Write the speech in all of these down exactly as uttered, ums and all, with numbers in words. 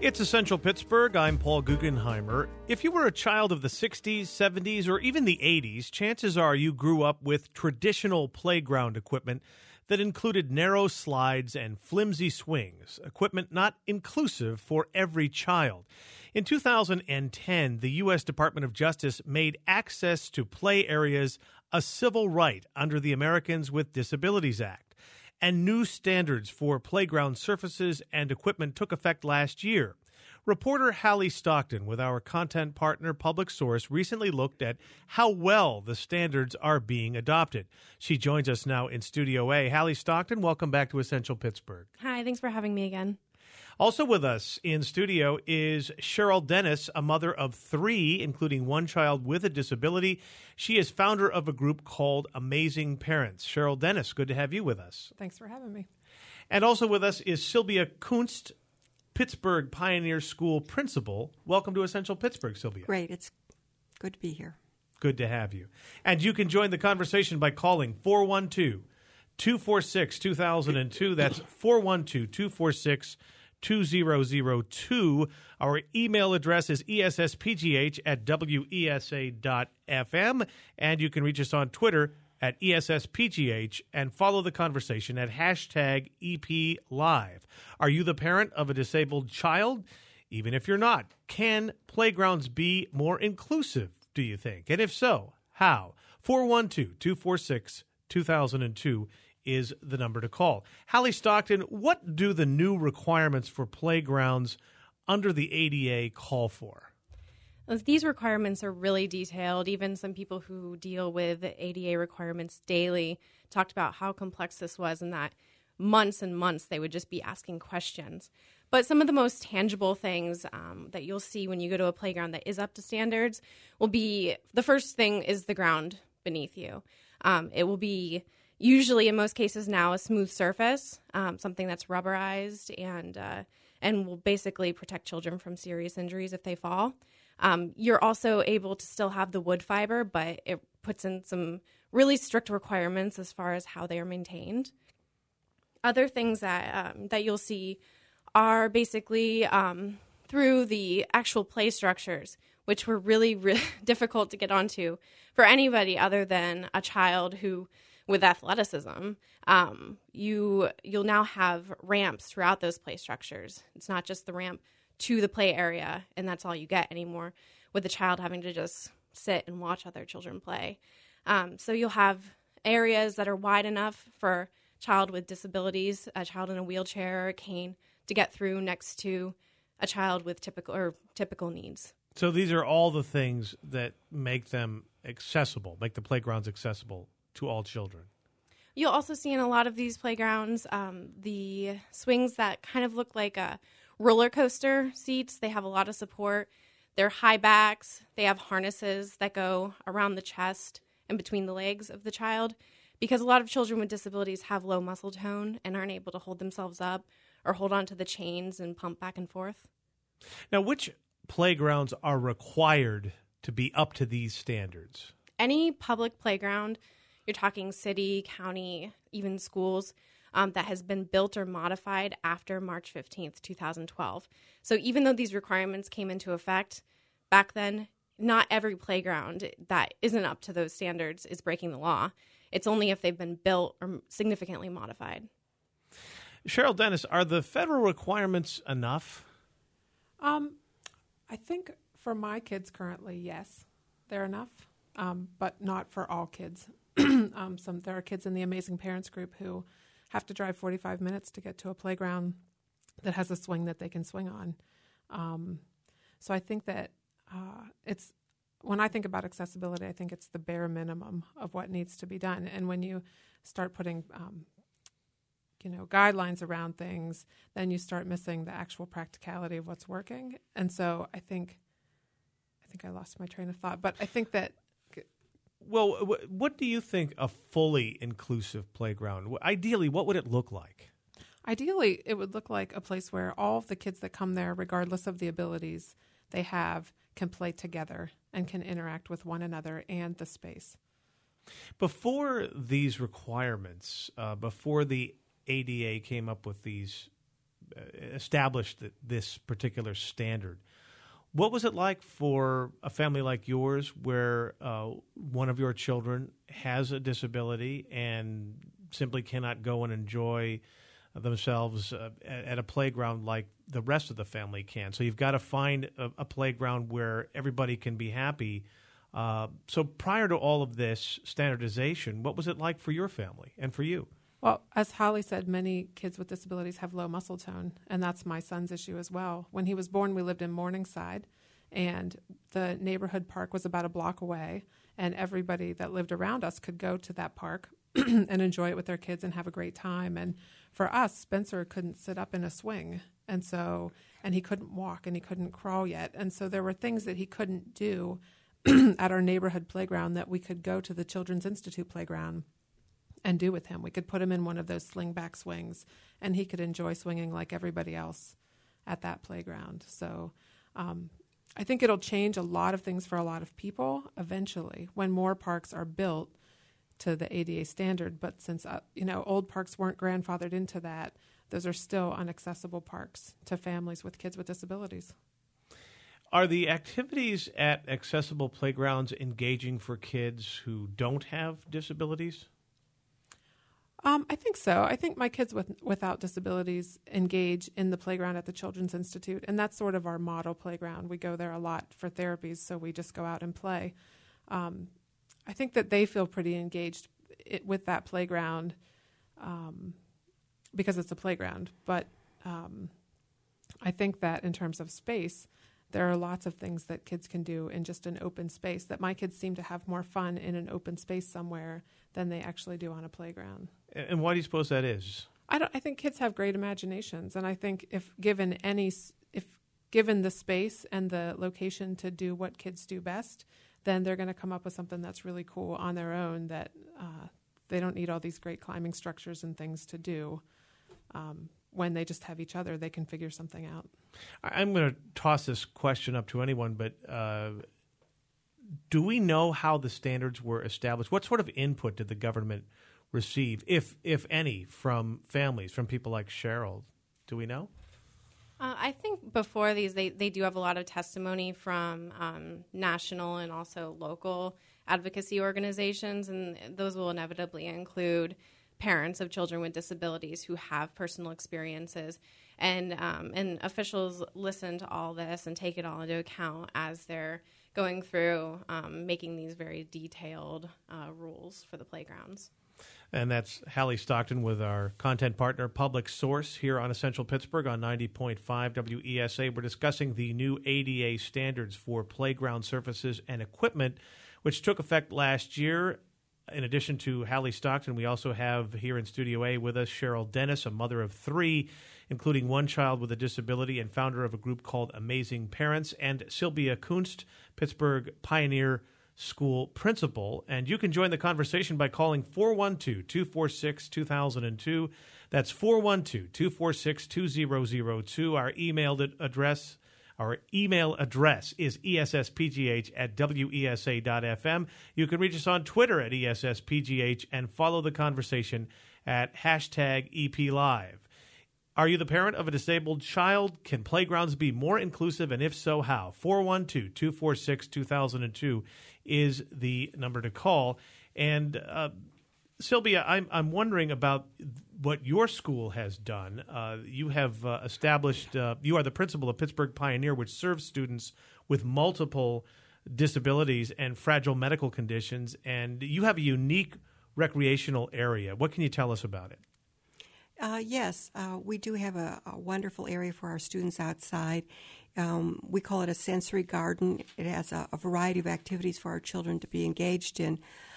It's Essential Pittsburgh. I'm Paul Guggenheimer. If you were a child of the sixties, seventies, or even the eighties, chances are you grew up with traditional playground equipment that included narrow slides and flimsy swings, equipment not inclusive for every child. In two thousand ten, the U S Department of Justice made access to play areas a civil right under the Americans with Disabilities Act. And new standards for playground surfaces and equipment took effect last year. Reporter Hallie Stockton with our content partner Public Source recently looked at how well the standards are being adopted. She joins us now in Studio A. Hallie Stockton, welcome back to Essential Pittsburgh. Hi, thanks for having me again. Also with us in studio is Cheryl Dennis, a mother of three, including one child with a disability. She is founder of a group called Amazing Parents. Cheryl Dennis, good to have you with us. Thanks for having me. And also with us is Sylvia Kunst, Pittsburgh Pioneer School principal. Welcome to Essential Pittsburgh, Sylvia. Great. It's good to be here. Good to have you. And you can join the conversation by calling four one two, two four six, two thousand two. That's four one two, two four six, two thousand two. Our email address is E S S P G H at W E S A dot F M. And you can reach us on Twitter at E S S P G H and follow the conversation at hashtag E P Live. Are you the parent of a disabled child? Even if you're not, can playgrounds be more inclusive, do you think? And if so, how? four one two, two four six, two thousand two is the number to call. Hallie Stockton, what do the new requirements for playgrounds under the A D A call for? These requirements are really detailed. Even some people who deal with A D A requirements daily talked about how complex this was and that months and months they would just be asking questions. But some of the most tangible things um, that you'll see when you go to a playground that is up to standards will be, the first thing is the ground beneath you. Um, it will be usually, in most cases now, a smooth surface, um, something that's rubberized and uh, and will basically protect children from serious injuries if they fall. Um, you're also able to still have the wood fiber, but it puts in some really strict requirements as far as how they are maintained. Other things that um, that you'll see are basically um, through the actual play structures, which were really, really difficult to get onto for anybody other than a child who with athleticism. Um, you, you'll now have ramps throughout those play structures. It's not just the ramp to the play area, and that's all you get anymore, with the child having to just sit and watch other children play. Um, so you'll have areas that are wide enough for a child with disabilities, a child in a wheelchair or a cane, to get through next to a child with typical or typical needs. So these are all the things that make them accessible, make the playgrounds accessible to all children. You'll also see in a lot of these playgrounds um, the swings that kind of look like a roller coaster seats. They have a lot of support. They're high backs. They have harnesses that go around the chest and between the legs of the child, because a lot of children with disabilities have low muscle tone and aren't able to hold themselves up or hold onto the chains and pump back and forth. Now, which playgrounds are required to be up to these standards? Any public playground, you're talking city, county, even schools, um, that has been built or modified after March fifteenth, twenty twelve. So even though these requirements came into effect back then, not every playground that isn't up to those standards is breaking the law. It's only if they've been built or significantly modified. Cheryl Dennis, are the federal requirements enough? Um, I think for my kids currently, yes, they're enough, um, but not for all kids. um, some there are kids in the Amazing Parents group who have to drive forty-five minutes to get to a playground that has a swing that they can swing on. Um, so I think that uh, it's, when I think about accessibility, I think it's the bare minimum of what needs to be done. And when you start putting, um, you know, guidelines around things, then you start missing the actual practicality of what's working. And so I think, I think I lost my train of thought, but I think that. Well, what do you think a fully inclusive playground, ideally, what would it look like? Ideally, it would look like a place where all of the kids that come there, regardless of the abilities they have, can play together and can interact with one another and the space. Before these requirements, uh, before the A D A came up with these established this particular standard. What was it like for a family like yours where uh, one of your children has a disability and simply cannot go and enjoy themselves uh, at, at a playground like the rest of the family can? So you've got to find a, a playground where everybody can be happy. Uh, so prior to all of this standardization, what was it like for your family and for you? Well, as Holly said, many kids with disabilities have low muscle tone, and that's my son's issue as well. When he was born, we lived in Morningside, and the neighborhood park was about a block away, and everybody that lived around us could go to that park and enjoy it with their kids and have a great time. And for us, Spencer couldn't sit up in a swing, and so and he couldn't walk, and he couldn't crawl yet. And so there were things that he couldn't do at our neighborhood playground that we could go to the Children's Institute playground and do with him. We could put him in one of those slingback swings, and he could enjoy swinging like everybody else at that playground. So um, I think it'll change a lot of things for a lot of people eventually when more parks are built to the A D A standard. But since uh, you know old parks weren't grandfathered into that, those are still inaccessible parks to families with kids with disabilities. Are the activities at accessible playgrounds engaging for kids who don't have disabilities? Um, I think so. I think my kids with without disabilities engage in the playground at the Children's Institute, and that's sort of our model playground. We go there a lot for therapies, so we just go out and play. Um, I think that they feel pretty engaged it, with that playground um, because it's a playground. But um, I think that in terms of space, there are lots of things that kids can do in just an open space, that my kids seem to have more fun in an open space somewhere than they actually do on a playground. And why do you suppose that is? I don't. I think kids have great imaginations, and I think if given any, if given the space and the location to do what kids do best, then they're going to come up with something that's really cool on their own. That uh, they don't need all these great climbing structures and things to do. Um, when they just have each other, they can figure something out. I'm going to toss this question up to anyone, but uh, do we know how the standards were established? What sort of input did the government receive, if if any, from families, from people like Cheryl? Do we know? Uh, I think before these, they, they do have a lot of testimony from um, national and also local advocacy organizations, and those will inevitably include parents of children with disabilities who have personal experiences. And um, and officials listen to all this and take it all into account as they're going through um, making these very detailed uh, rules for the playgrounds. And that's Hallie Stockton with our content partner, Public Source, here on Essential Pittsburgh on ninety point five W E S A. We're discussing the new A D A standards for playground surfaces and equipment, which took effect last year. In addition to Hallie Stockton, we also have here in Studio A with us Cheryl Dennis, a mother of three, including one child with a disability and founder of a group called Amazing Parents, and Sylvia Kunst, Pittsburgh Pioneer School principal. And you can join the conversation by calling four one two, two four six, two thousand two. That's four one two, two four six, two zero zero two. Our email address Our email address is E S S P G H at W E S A dot F M. You can reach us on Twitter at E S S P G H and follow the conversation at hashtag E P Live. Are you the parent of a disabled child? Can playgrounds be more inclusive, and if so, how? four one two, two four six, two thousand two is the number to call. And uh, Sylvia, I'm I'm wondering about what your school has done. Uh, you have uh, established, uh, you are the principal of Pittsburgh Pioneer, which serves students with multiple disabilities and fragile medical conditions, and you have a unique recreational area. What can you tell us about it? Uh, yes, uh, we do have a, a wonderful area for our students outside. Um, we call it a sensory garden. It has a, a variety of activities for our children to be engaged in.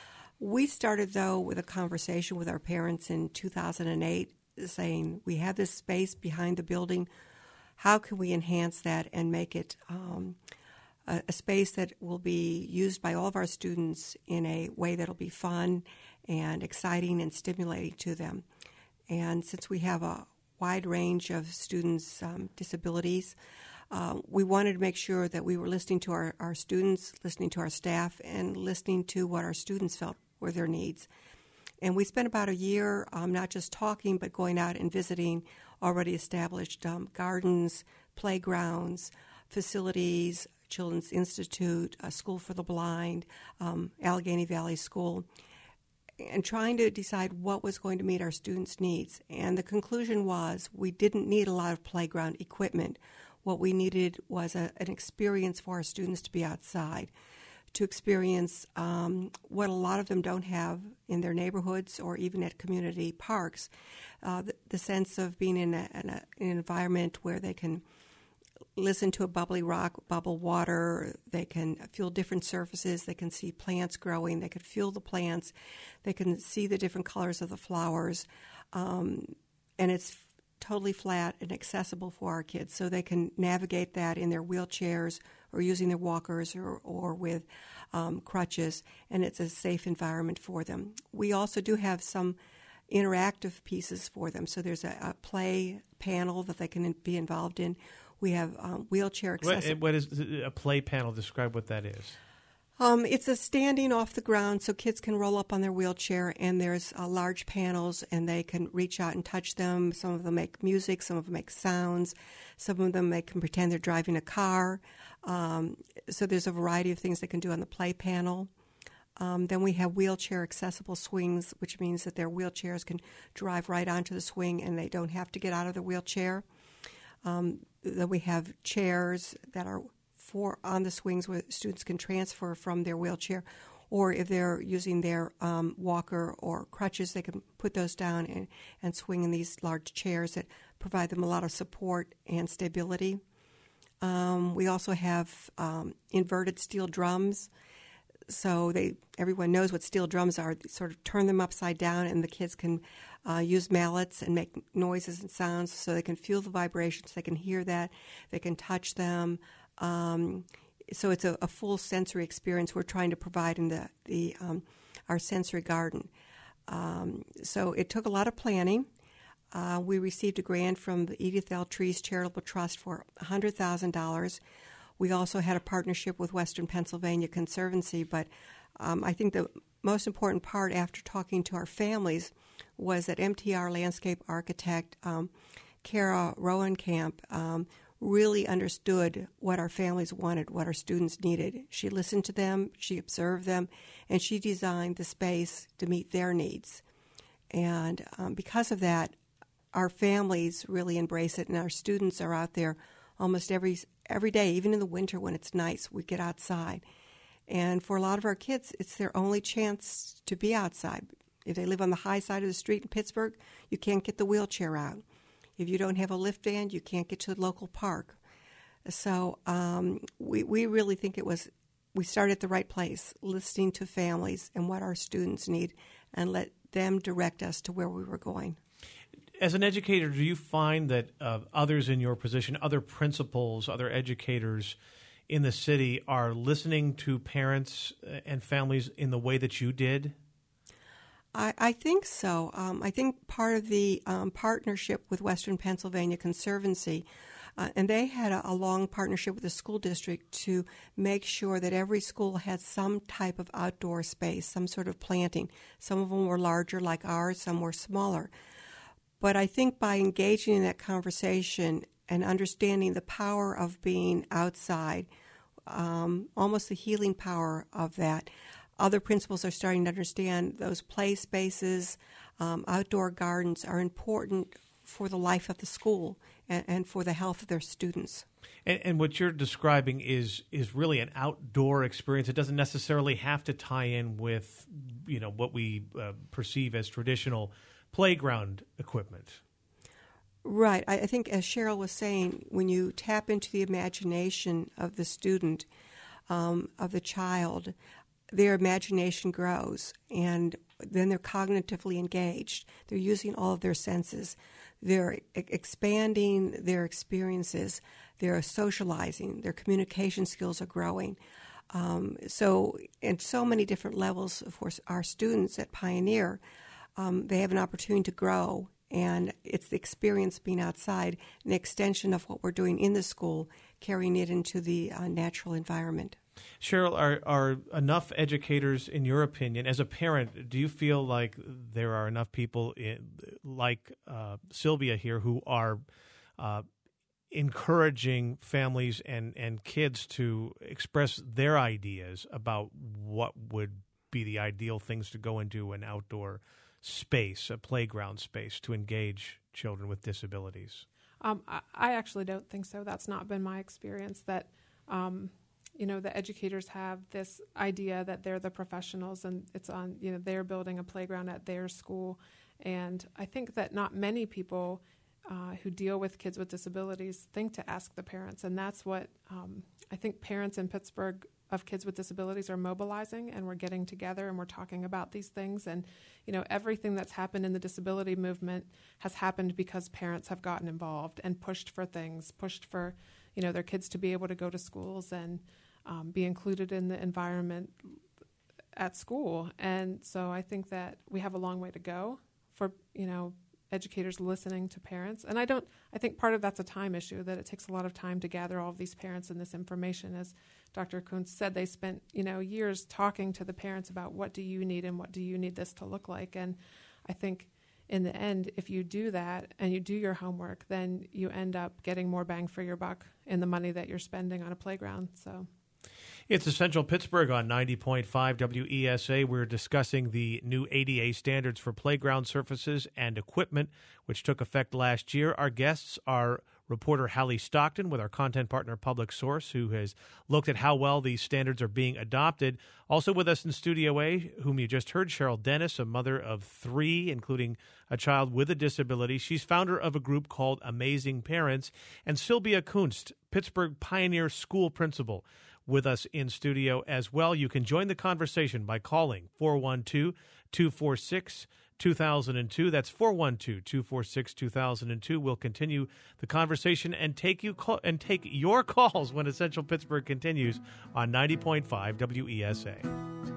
We started, though, with a conversation with our parents in two thousand eight saying, we have this space behind the building. How can we enhance that and make it um, a, a space that will be used by all of our students in a way that will be fun and exciting and stimulating to them? And since we have a wide range of students' um, disabilities, uh, we wanted to make sure that we were listening to our, our students, listening to our staff, and listening to what our students felt were their needs. And we spent about a year um, not just talking, but going out and visiting already established um, gardens, playgrounds, facilities, Children's Institute, a School for the Blind, um, Allegheny Valley School, and trying to decide what was going to meet our students' needs. And the conclusion was we didn't need a lot of playground equipment. What we needed was a, an experience for our students to be outside, to experience um, what a lot of them don't have in their neighborhoods or even at community parks, uh, the, the sense of being in, a, in a, an environment where they can listen to a bubbly rock, bubble water, they can feel different surfaces, they can see plants growing, they can feel the plants, they can see the different colors of the flowers, um, and it's totally flat and accessible for our kids, so they can navigate that in their wheelchairs or using their walkers or, or with um, crutches, and it's a safe environment for them. We also do have some interactive pieces for them, so there's a, a play panel that they can be involved in. We have um, wheelchair accessible. What, what is a play panel? Describe what that is. Um, it's a standing off the ground so kids can roll up on their wheelchair, and there's uh, large panels, and they can reach out and touch them. Some of them make music, some of them make sounds, some of them they can pretend they're driving a car. Um, so there's a variety of things they can do on the play panel. Um, then we have wheelchair accessible swings, which means that their wheelchairs can drive right onto the swing and they don't have to get out of the wheelchair. Um, then we have chairs that are for on the swings where students can transfer from their wheelchair, or if they're using their um, walker or crutches, they can put those down and, and swing in these large chairs that provide them a lot of support and stability. Um, we also have um, inverted steel drums. So they everyone knows what steel drums are. They sort of turn them upside down, and the kids can uh, use mallets and make noises and sounds so they can feel the vibrations, they can hear that, they can touch them. Um, so it's a, a full sensory experience we're trying to provide in the, the um, our sensory garden. Um, so it took a lot of planning. Uh, we received a grant from the Edith L. Trees Charitable Trust for one hundred thousand dollars. We also had a partnership with Western Pennsylvania Conservancy, but um, I think the most important part after talking to our families was that M T R landscape architect um, Kara Rowenkamp um, really understood what our families wanted, what our students needed. She listened to them, she observed them, and she designed the space to meet their needs. And um, because of that, our families really embrace it, and our students are out there almost every every day, even in the winter when it's nice, we get outside. And for a lot of our kids, it's their only chance to be outside. If they live on the high side of the street in Pittsburgh, you can't get the wheelchair out. If you don't have a lift van, you can't get to the local park. So um, we, we really think it was, we started at the right place, listening to families and what our students need, and let them direct us to where we were going. As an educator, do you find that uh, others in your position, other principals, other educators in the city are listening to parents and families in the way that you did? I, I think so. Um, I think part of the um, partnership with Western Pennsylvania Conservancy, uh, and they had a, a long partnership with the school district to make sure that every school had some type of outdoor space, some sort of planting. Some of them were larger like ours, some were smaller. But I think by engaging in that conversation and understanding the power of being outside, um, almost the healing power of that, other principals are starting to understand those play spaces, um, outdoor gardens are important for the life of the school and, and for the health of their students. And, and what you're describing is is really an outdoor experience. It doesn't necessarily have to tie in with, you know, what we uh, perceive as traditional playground equipment. Right. I, I think, as Cheryl was saying, when you tap into the imagination of the student, um, of the child, their imagination grows, and then they're cognitively engaged. They're using all of their senses. They're e- expanding their experiences. They're socializing. Their communication skills are growing. Um, so, in so many different levels, of course, our students at Pioneer, Um, they have an opportunity to grow, and it's the experience being outside, an extension of what we're doing in the school, carrying it into the uh, natural environment. Cheryl, are, are enough educators, in your opinion, as a parent, do you feel like there are enough people in, like uh, Sylvia here who are uh, encouraging families and, and kids to express their ideas about what would be the ideal things to go into an outdoor space, a playground space, to engage children with disabilities? Um, I, I actually don't think so. That's not been my experience. That um, you know, the educators have this idea that they're the professionals, and it's on, you know, they're building a playground at their school. And I think that not many people uh, who deal with kids with disabilities think to ask the parents, and that's what um, I think parents in Pittsburgh of kids with disabilities are mobilizing, and we're getting together and we're talking about these things. And, you know, everything that's happened in the disability movement has happened because parents have gotten involved and pushed for things, pushed for, you know, their kids to be able to go to schools and um, be included in the environment at school. And so I think that we have a long way to go for, you know, educators listening to parents. And I don't, I think part of that's a time issue, that it takes a lot of time to gather all of these parents and this information. As Doctor Kuntz said, they spent, you know, years talking to the parents about what do you need and what do you need this to look like. And I think in the end, if you do that and you do your homework, then you end up getting more bang for your buck in the money that you're spending on a playground. So it's Essential Pittsburgh on ninety point five W E S A. We're discussing the new A D A standards for playground surfaces and equipment, which took effect last year. Our guests are reporter Hallie Stockton with our content partner Public Source, who has looked at how well these standards are being adopted. Also with us in Studio A, whom you just heard, Cheryl Dennis, a mother of three, including a child with a disability. She's founder of a group called Amazing Parents. And Sylvia Kunst, Pittsburgh Pioneer School Principal, with us in studio as well. You can join the conversation by calling four one two, two four six, two thousand two. That's four one two, two four six, two thousand two. We'll continue the conversation and take you call, and take your calls when Essential Pittsburgh continues on ninety point five W E S A.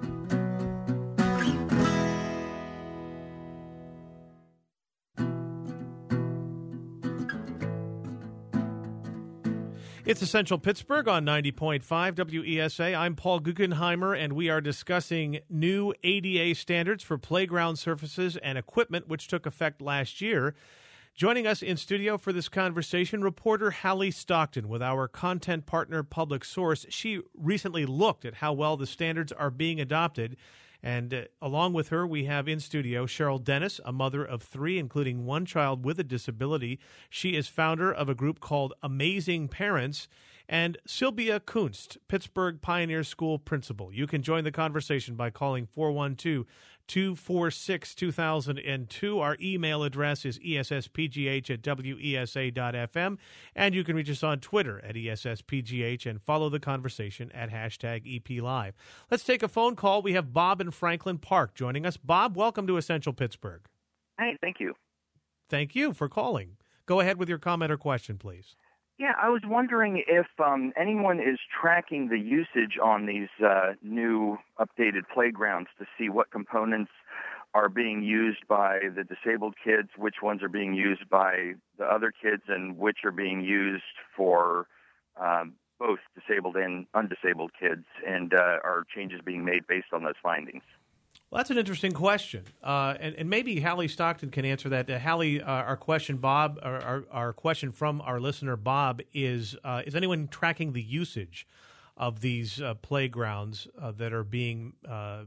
It's Essential Pittsburgh on ninety point five W E S A. I'm Paul Guggenheimer, and we are discussing new A D A standards for playground surfaces and equipment, which took effect last year. Joining us in studio for this conversation, reporter Hallie Stockton with our content partner Public Source. She recently looked at how well the standards are being adopted. And uh, along with her, we have in studio Cheryl Dennis, a mother of three, including one child with a disability. She is founder of a group called Amazing Parents. And Sylvia Kunst, Pittsburgh Pioneer School Principal. You can join the conversation by calling four one two, two four six, two thousand two. Our email address is E S S P G H at W E S A dot F M. And you can reach us on Twitter at E S S P G H and follow the conversation at hashtag E P Live. Let's take a phone call. We have Bob in Franklin Park joining us. Bob, welcome to Essential Pittsburgh. Hey, thank you. Thank you for calling. Go ahead with your comment or question, please. Yeah, I was wondering if um, anyone is tracking the usage on these uh, new updated playgrounds to see what components are being used by the disabled kids, which ones are being used by the other kids, and which are being used for um, both disabled and undisabled kids, and uh, are changes being made based on those findings? Well, that's an interesting question, uh, and, and maybe Hallie Stockton can answer that. Uh, Hallie, uh, our question, Bob, our, our, our question from our listener, Bob, is: uh, is anyone tracking the usage of these uh, playgrounds uh, that are being uh,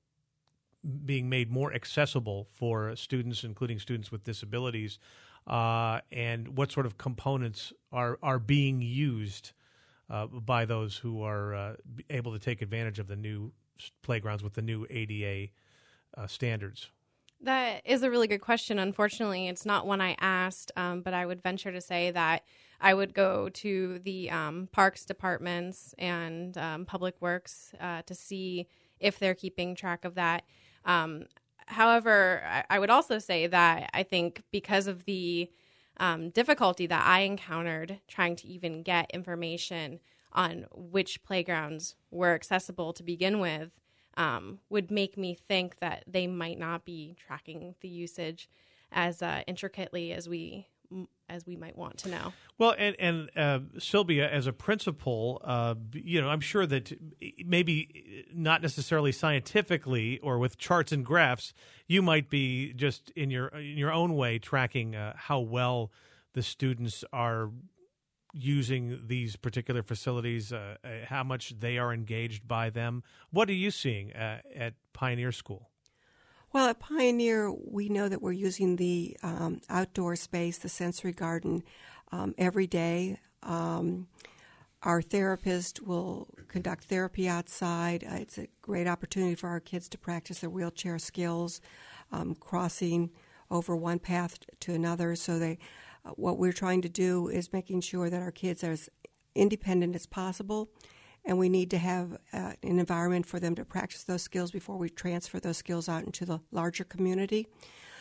being made more accessible for students, including students with disabilities, uh, and what sort of components are are being used uh, by those who are uh, able to take advantage of the new playgrounds with the new A D A uh, standards? That is a really good question. Unfortunately, it's not one I asked, um, but I would venture to say that I would go to the um, parks departments and um, public works uh, to see if they're keeping track of that. Um, however, I, I would also say that I think because of the um, difficulty that I encountered trying to even get information on which playgrounds were accessible to begin with, um, would make me think that they might not be tracking the usage as uh, intricately as we as we might want to know. Well, and, and uh, Sylvia, as a principal, uh, you know, I'm sure that maybe not necessarily scientifically or with charts and graphs, you might be just in your in your own way tracking uh, how well the students are using these particular facilities, uh, how much they are engaged by them. What are you seeing uh, at Pioneer School? Well, at Pioneer, we know that we're using the um, outdoor space, the sensory garden, um, every day. Um, our therapist will conduct therapy outside. Uh, it's a great opportunity for our kids to practice their wheelchair skills, um, crossing over one path to another. So they, uh, what we're trying to do is making sure that our kids are as independent as possible. And we need to have uh, an environment for them to practice those skills before we transfer those skills out into the larger community.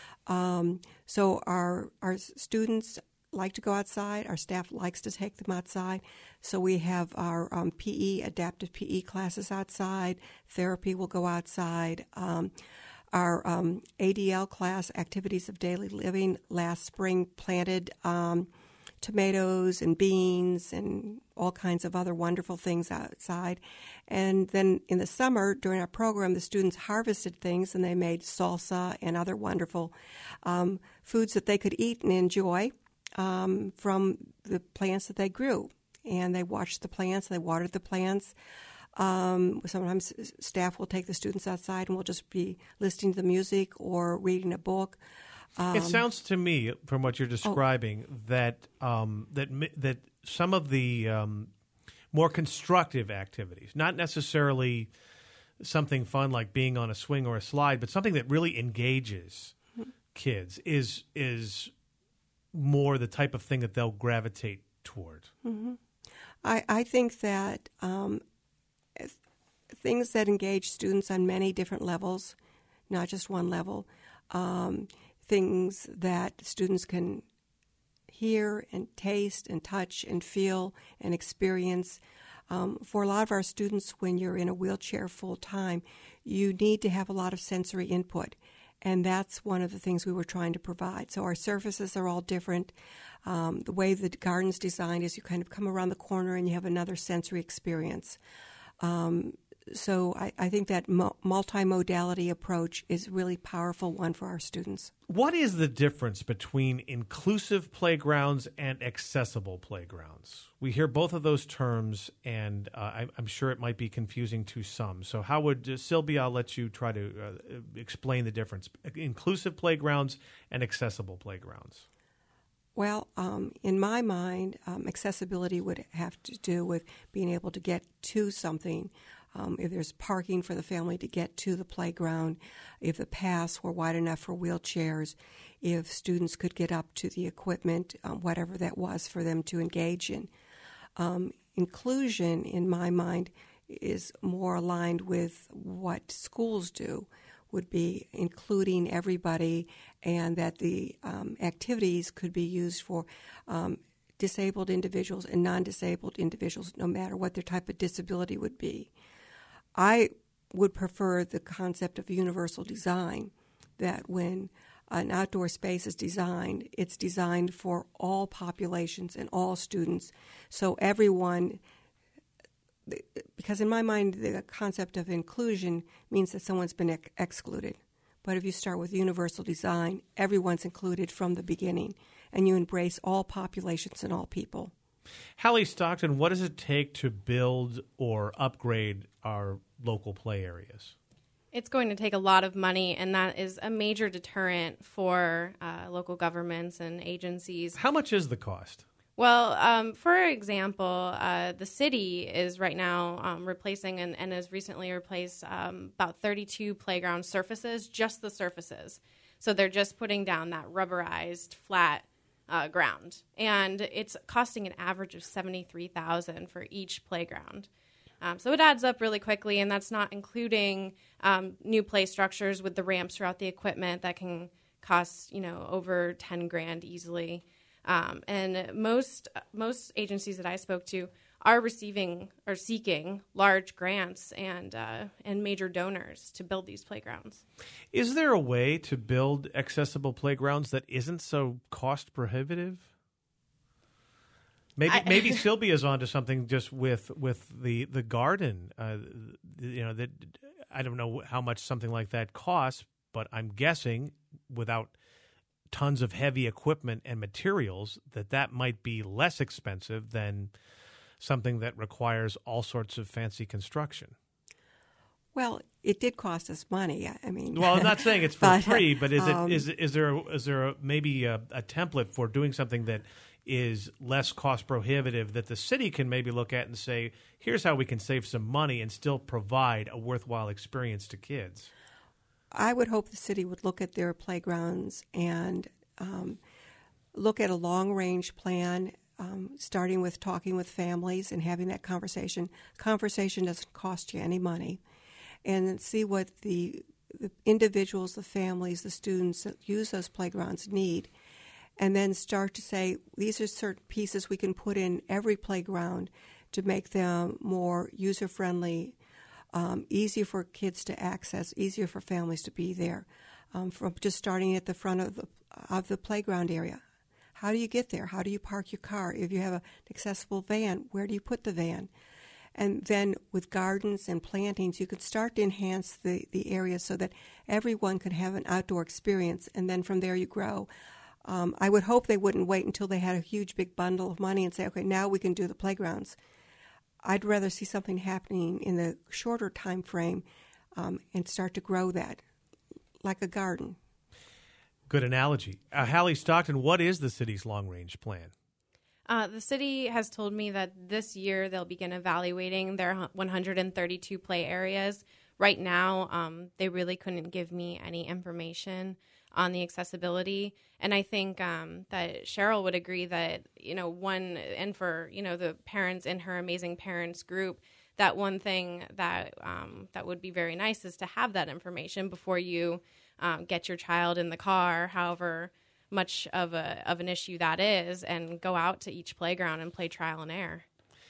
Um, so our our students like to go outside. Our staff likes to take them outside. So we have our um, P E, adaptive P E classes outside. Therapy will go outside. Um, our um, A D L class, Activities of Daily Living, last spring planted um, tomatoes and beans and all kinds of other wonderful things outside. And then in the summer, during our program, the students harvested things and they made salsa and other wonderful um, foods that they could eat and enjoy um, from the plants that they grew. And they watched the plants, they watered the plants. Um, sometimes staff will take the students outside and we'll just be listening to the music or reading a book. Um, it sounds to me, from what you're describing, oh. that um, that that some of the um, more constructive activities, not necessarily something fun like being on a swing or a slide, but something that really engages mm-hmm. kids, is is more the type of thing that they'll gravitate toward. Mm-hmm. I, I think that um, things that engage students on many different levels, not just one level. Um, things that students can hear and taste and touch and feel and experience. Um, for a lot of our students, when you're in a wheelchair full time, you need to have a lot of sensory input, and that's one of the things we were trying to provide. So our surfaces are all different. Um, the way the garden's designed is you kind of come around the corner and you have another sensory experience. Um, So I, I think that mo- multimodality approach is a really powerful one for our students. What is the difference between inclusive playgrounds and accessible playgrounds? We hear both of those terms, and uh, I, I'm sure it might be confusing to some. So how would, uh, Sylvia, I'll let you try to uh, explain the difference. Inclusive playgrounds and accessible playgrounds. Well, um, in my mind, um, accessibility would have to do with being able to get to something. Um, if there's parking for the family to get to the playground, if the paths were wide enough for wheelchairs, if students could get up to the equipment, um, whatever that was for them to engage in. Um, inclusion, in my mind, is more aligned with what schools do, would be including everybody, and that the um, activities could be used for um, disabled individuals and non-disabled individuals, no matter what their type of disability would be. I would prefer the concept of universal design, that when an outdoor space is designed, it's designed for all populations and all students. So everyone, because in my mind, the concept of inclusion means that someone's been ex- excluded. But if you start with universal design, everyone's included from the beginning, and you embrace all populations and all people. Hallie Stockton, what does it take to build or upgrade our local play areas? It's going to take a lot of money, and that is a major deterrent for uh, local governments and agencies. How much is the cost? Well, um, for example, uh, the city is right now um, replacing and, and has recently replaced um, about thirty-two playground surfaces, just the surfaces. So they're just putting down that rubberized, flat Uh, ground, and it's costing an average of seventy-three thousand dollars for each playground. Um, so it adds up really quickly, and that's not including um, new play structures with the ramps throughout the equipment that can cost, you know, over ten grand easily. Um, and most most agencies that I spoke to are receiving or seeking large grants and uh, and major donors to build these playgrounds. Is there a way to build accessible playgrounds that isn't so cost prohibitive? Maybe I, maybe Sylvia's onto something just with with the the garden. Uh, you know that I don't know how much something like that costs, but I'm guessing without tons of heavy equipment and materials that that might be less expensive than something that requires all sorts of fancy construction. Well, it did cost us money. I mean, well, I'm not saying it's for but, free, but is um, it is is there a, is there a, maybe a, a template for doing something that is less cost prohibitive that the city can maybe look at and say, here's how we can save some money and still provide a worthwhile experience to kids? I would hope the city would look at their playgrounds and um, look at a long-range plan. Um, starting with talking with families and having that conversation. Conversation doesn't cost you any money. And then see what the, the individuals, the families, the students that use those playgrounds need. And then start to say, these are certain pieces we can put in every playground to make them more user-friendly, um, easier for kids to access, easier for families to be there. Um, from just starting at the front of the, of the playground area. How do you get there? How do you park your car? If you have an accessible van, where do you put the van? And then with gardens and plantings, you could start to enhance the, the area so that everyone could have an outdoor experience, and then from there you grow. Um, I would hope they wouldn't wait until they had a huge big bundle of money and say, okay, now we can do the playgrounds. I'd rather see something happening in the shorter time frame um, and start to grow that, like a garden. Good analogy. Uh, Hallie Stockton, what is the city's long-range plan? Uh, the city has told me that this year they'll begin evaluating their one hundred thirty-two play areas. Right now, um, they really couldn't give me any information on the accessibility. And I think um, that Cheryl would agree that, you know, one, and for, you know, the parents in her Amazing Parents group, that one thing that um, that would be very nice is to have that information before you Um, get your child in the car, however much of a of an issue that is, and go out to each playground and play trial and error.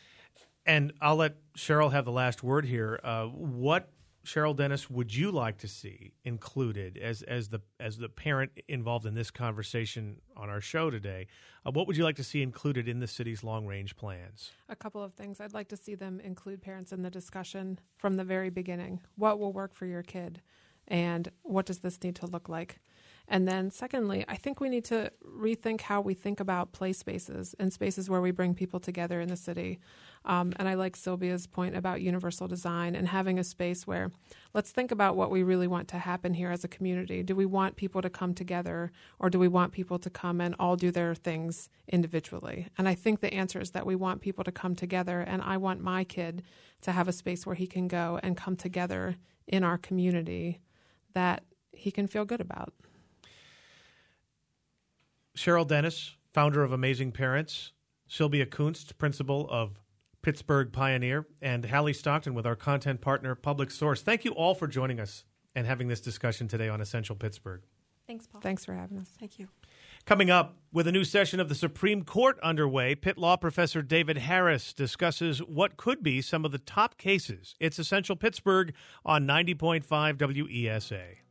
And I'll let Cheryl have the last word here. Uh, what, Cheryl Dennis, would you like to see included as as the as the parent involved in this conversation on our show today? Uh, what would you like to see included in the city's long-range plans? A couple of things. I'd like to see them include parents in the discussion from the very beginning. What will work for your kid? And what does this need to look like? And then secondly, I think we need to rethink how we think about play spaces and spaces where we bring people together in the city. Um, and I like Sylvia's point about universal design and having a space where let's think about what we really want to happen here as a community. Do we want people to come together, or do we want people to come and all do their things individually? And I think the answer is that we want people to come together, and I want my kid to have a space where he can go and come together in our community that he can feel good about. Cheryl Dennis, founder of Amazing Parents, Sylvia Kunst, principal of Pittsburgh Pioneer, and Hallie Stockton with our content partner, Public Source. Thank you all for joining us and having this discussion today on Essential Pittsburgh. Thanks, Paul. Thanks for having us. Thank you. Coming up, with a new session of the Supreme Court underway, Pitt Law professor David Harris discusses what could be some of the top cases. It's Essential Pittsburgh on ninety point five W E S A.